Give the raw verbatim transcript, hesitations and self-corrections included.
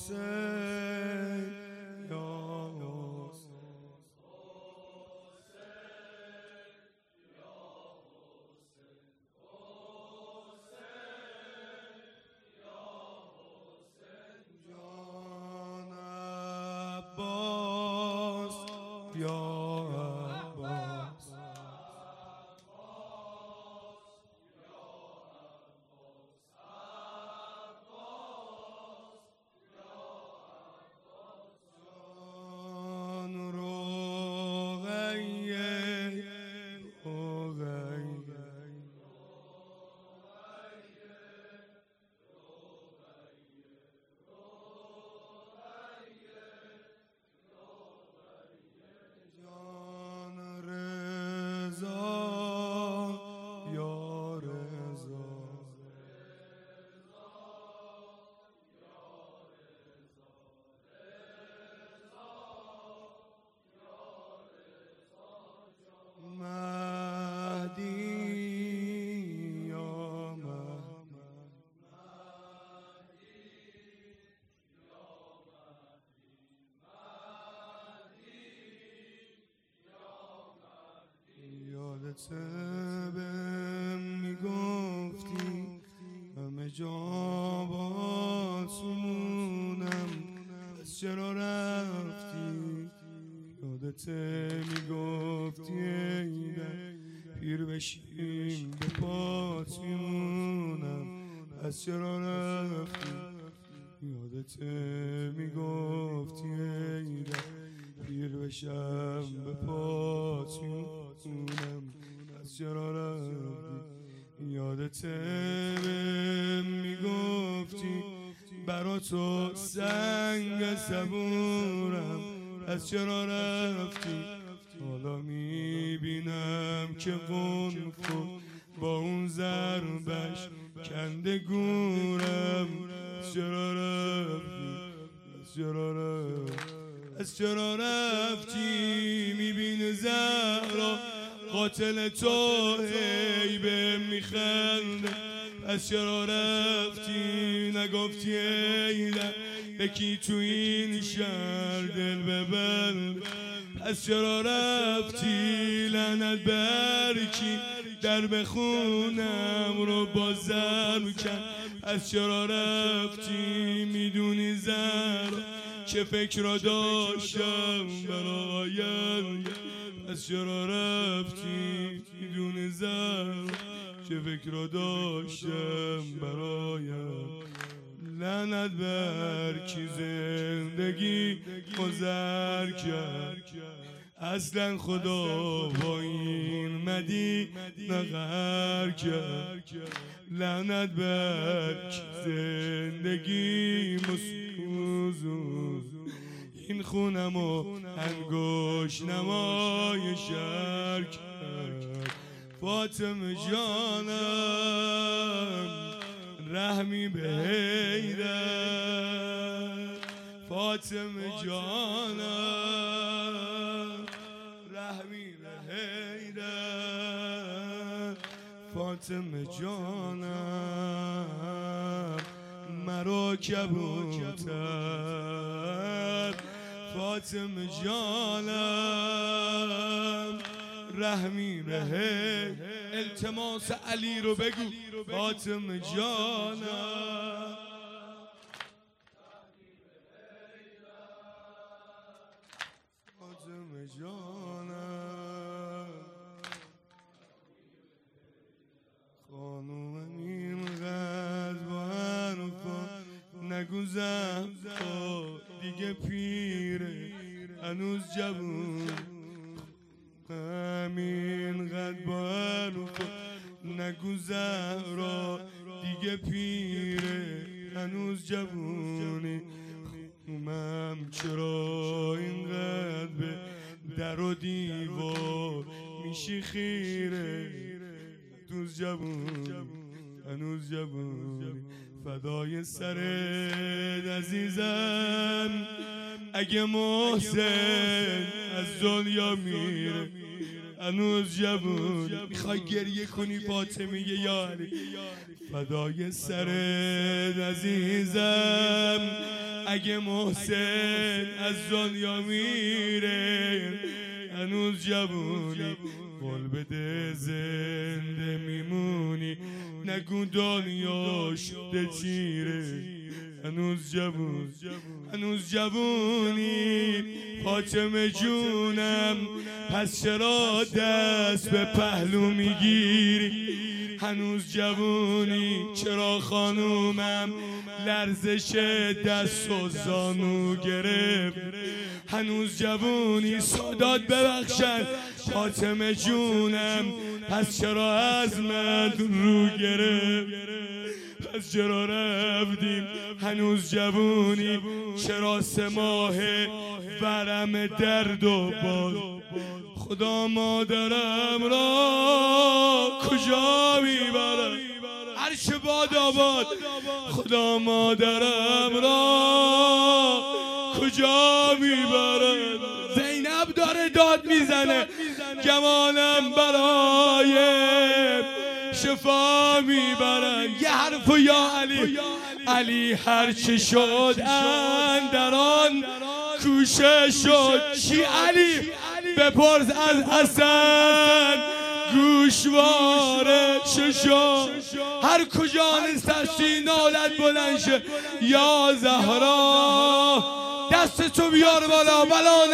حسین یا حسین جان عباس یا عباس جان رقیه جان رضا یا رضا مهدی یا یادت بهم میگفتی همه جا با سمونم از چرا رفتی یادت میگفتی ایدن پیر بشیم به پات میمونم از چرا رفتی یادت میگفتی ایدن پیر بشم به پات میمونم از چرا رفتی یادت بهم میگفتی برا تو سنگ صبورم از چرا رفتی حالا میبینم که قنفو با اون ضربش کنده گورم از چرا رفتی از چرا رفتی از چرا رفتی میبینه زهرا قاتل تو هی بهم میخنده از چرا رفتی نگفتی ایدن یکی تو این شهر دل ببند از چرا رفتی لعنت بر کی در بخونم رو با ضرب کن از چرا رفتی میدونی زهرا چه فکر را داشتم برای آینده از چرا رفتی میدونی زهرا چه فکر را داشتم برایم لعنت بر کی زندگی مزر کرد اصلا خدا با این مدی نقر کرد لعنت بر کی زندگی مسوزون این خونمو انگوش نمای شهر کرد فاطمه جانم رحمی به حیدر فاطمه جانم رحمی به حیدر فاطمه جانم مرا کبوتر فاطمه جانم رحمی به التماس علی رو بگو فاطمه جانم فاطمه جانم خانوم اینقدر با حرفا نگو زهرا دیگه پیره هنوز جوون همین قد با حرفا نگو زهرا دیگه پیره هنوز جوونی خونم چرا اینقدر به در و دیوار میشی خیره هنوز جوون هنوز جوون فدای سرت عزیزم اگه محسن از دنیا میره هنوز جوون میخوای گریه کنی فاطمه یا علی فدای سرت عزیزم اگه محسن از دنیا میره هنوز جوونی قول بده زنده میمونی نگو دنیا شده چیره هنوز جوون هنوز جوونی فاطمه جونم پس چرا دست به پهلو میگیری هنوز جوونی چرا خانومم لرزش دست و زانو گرفت هنوز جوونی سادات ببخشن فاطمه جونم پس چرا از من رو گرفت پس چرا رفتیم هنوز جوونی چرا سه ماه ورم درد و باز خدا مادرم را کجا میبرد عرش باد آباد خدا مادرم را کجا میبرد زینب داره داد میزنه گمانم برای شفا میبرن یه حرف و یا علی علی هرچه شد اندران کوشه شد چی علی بپرس از حسن گوشواره ششا هر کجا نستشتی نالت بلند شه یا زهرا دست تو بیار بالا بلا